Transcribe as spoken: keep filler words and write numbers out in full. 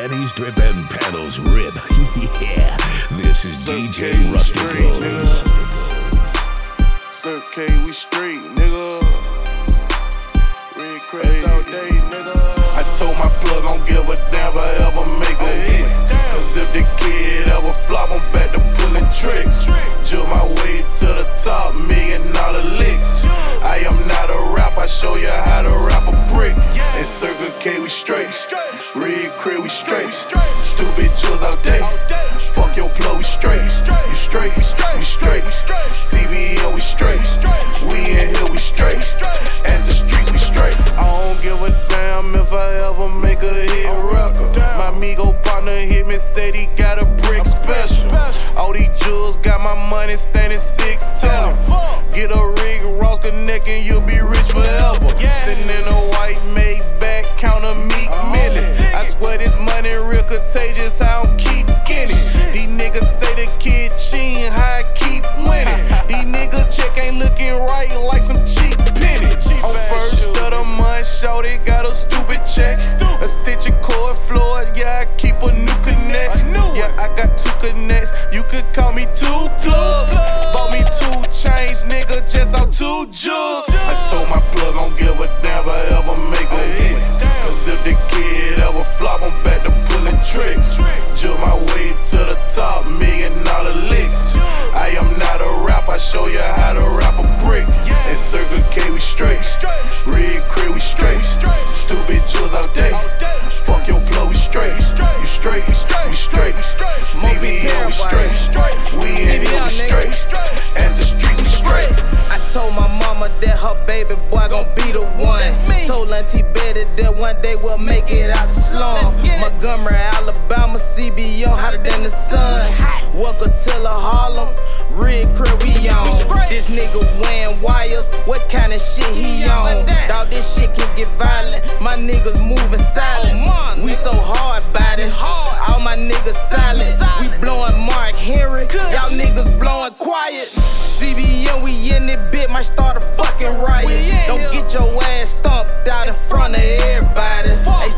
panties drip and pedals rip. Yeah, this is D J Rustic Rose. Sir K, we straight, nigga. Red crazy all day, nigga. I told my plug, don't give a damn if I ever make a hit. Cause if the kid ever flop, I'm back to pulling tricks. Jump my way to the top, million dollar licks. I am not a rap, I show you how to rap a brick. And Circle K, we straight. Red crib, we straight. Stupid jewels all day. Fuck your plug, we straight. You straight, we straight. C B L, we straight. We in here, we straight. As the streets, we straight. I don't give a damn if I ever make a hit record. My amigo partner hit me, said he got a brick special. All these jewels got my money standing six ten. Get a rig, Ross Connect, and you'll be rich forever. Sitting in a white Maybach, count a meek milli. I swear this money real contagious, I don't keep getting it. These niggas say the kid cheating, how I keep winning. These niggas check ain't looking right like some cheap pennies. On first of the month, shorty got a stupid check. A stitch of cord floor, yeah, I keep a new connect. Yeah, I got two connects, you could call me two plugs. Bought me two chains, nigga, just out two jugs. I told my plug, don't give a damn if I ever make a hit. Cause if the kid ever flop, I'm back to pulling tricks. Jump my way to the top, million dollar licks. I am not a rap, I show you how to rap a brick. And Circle K, we straight. Red crib, we straight. Stupid jewels all day. Fuck your plug, we straight. You straight, we straight. C B L, we straight. We in here, we straight. As the streets, we straight. I told my mama that her baby boy gon' be the one. Told Auntie Betty that one day we'll make it out the slum. Montgomery, Alabama, C B on hotter than the sun. Welcome to the Harlem, Red crib we on. This nigga wearing wires, what kind of shit he on? Dawg, this shit can get violent, my niggas moving silent. We so hard about it, all my niggas silent. We blowing Mark Henry, y'all niggas blowing quiet. C B N, we in it, bit, might start a fucking riot. Don't get your ass stomped out in front of everybody. Hey,